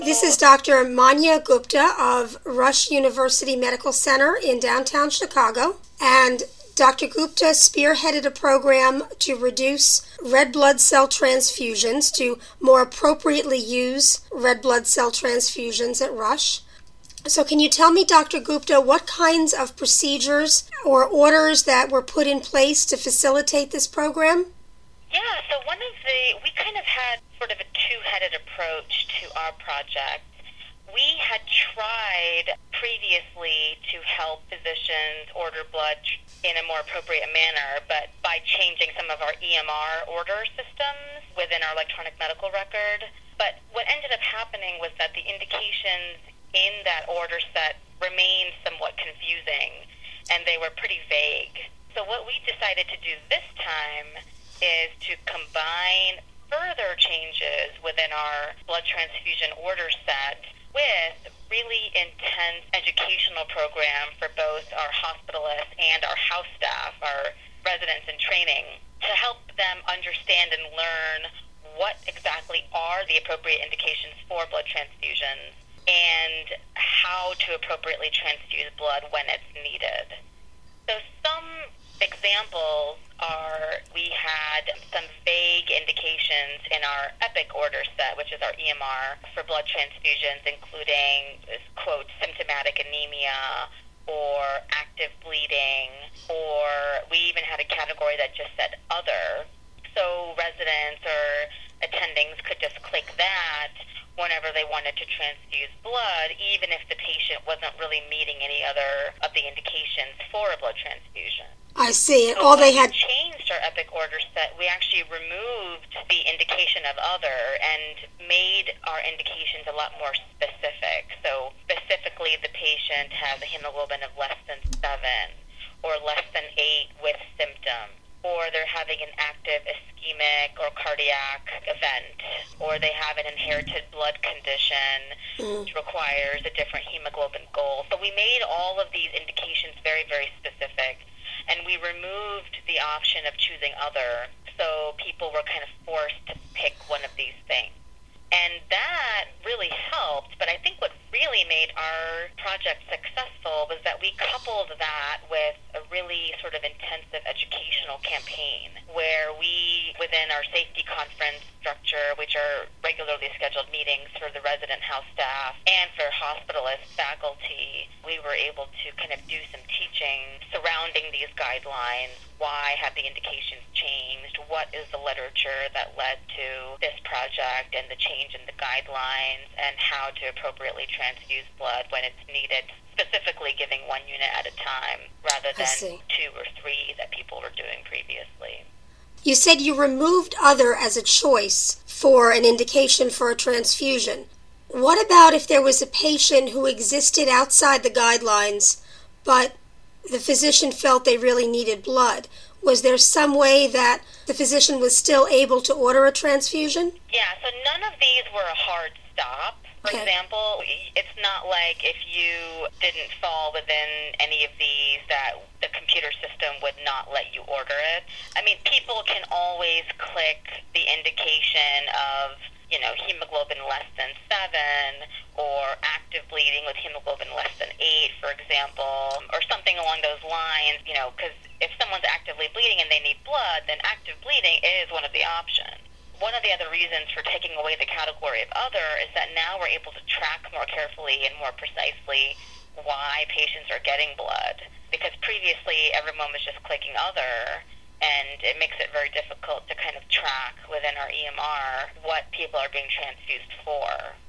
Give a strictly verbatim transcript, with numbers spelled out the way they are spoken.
This is Doctor Manya Gupta of Rush University Medical Center in downtown Chicago. And Doctor Gupta spearheaded a program to reduce red blood cell transfusions, to more appropriately use red blood cell transfusions at Rush. So can you tell me, Doctor Gupta, what kinds of procedures or orders that were put in place to facilitate this program? Yeah, so one of the, we kind of had sort of a two-headed approach to our project. We had tried previously to help physicians order blood in a more appropriate manner, but by changing some of our E M R order systems within our electronic medical record. But what ended up happening was that the indications in that order set remained somewhat confusing, and they were pretty vague. So what we decided to do this time is to combine further changes within our blood transfusion order set with really intense educational program for both our hospitalists and our house staff, our residents in training, to help them understand and learn what exactly are the appropriate indications for blood transfusions and how to appropriately transfuse blood when it's needed. So some examples are, we had some vague indications in our EPIC order set, which is our E M R, for blood transfusions, including, quote, symptomatic anemia or active bleeding, or we even had a category that just said other. So residents or attendings could just click that whenever they wanted to transfuse blood, even if the patient wasn't really meeting any other of the indications for a blood transfusion. I see. So All they had changed our EPIC order set. We actually removed the indication of other and made our indications a lot more specific. So specifically, the patient has a hemoglobin of less than seven or less than eight with symptoms, or they're having an active ischemic or cardiac event, or they have an inherited blood condition mm. which requires a different hemoglobin goal. So we made all of these indications very, very specific, and we removed the option of choosing other, so people were kind of forced to pick one of these things. And that really helped, but I think what really made our project successful was that we coupled that with a really sort of intensive educational campaign where we, within our safety conference structure, which are regularly scheduled meetings for the resident house staff and for hospitalist faculty, we were able to kind of do some teaching surrounding these guidelines. Why have the indications changed? What is the literature that led to this project and the change in the guidelines, and how to appropriately transfuse blood when it's needed, specifically giving one unit at a time rather than two or three that people were doing previously. You said you removed other as a choice for an indication for a transfusion. What about if there was a patient who existed outside the guidelines, but the physician felt they really needed blood? Was there some way that the physician was still able to order a transfusion? Yeah, so none of these were a hard stop. For okay. example, it's not like if you didn't fall within any of these that the computer system would not let you order it. I mean, people can always click the indication of, you know, hemoglobin less than seven, or active bleeding with hemoglobin less than eight, for example, or something along those lines, you know, because if someone's actively bleeding and they need blood, then active bleeding is one of the options. One of the other reasons for taking away the category of other is that now we're able to track more carefully and more precisely why patients are getting blood, because previously everyone was just clicking other, and it makes it very difficult to kind of track within our E M R what people are being transfused for.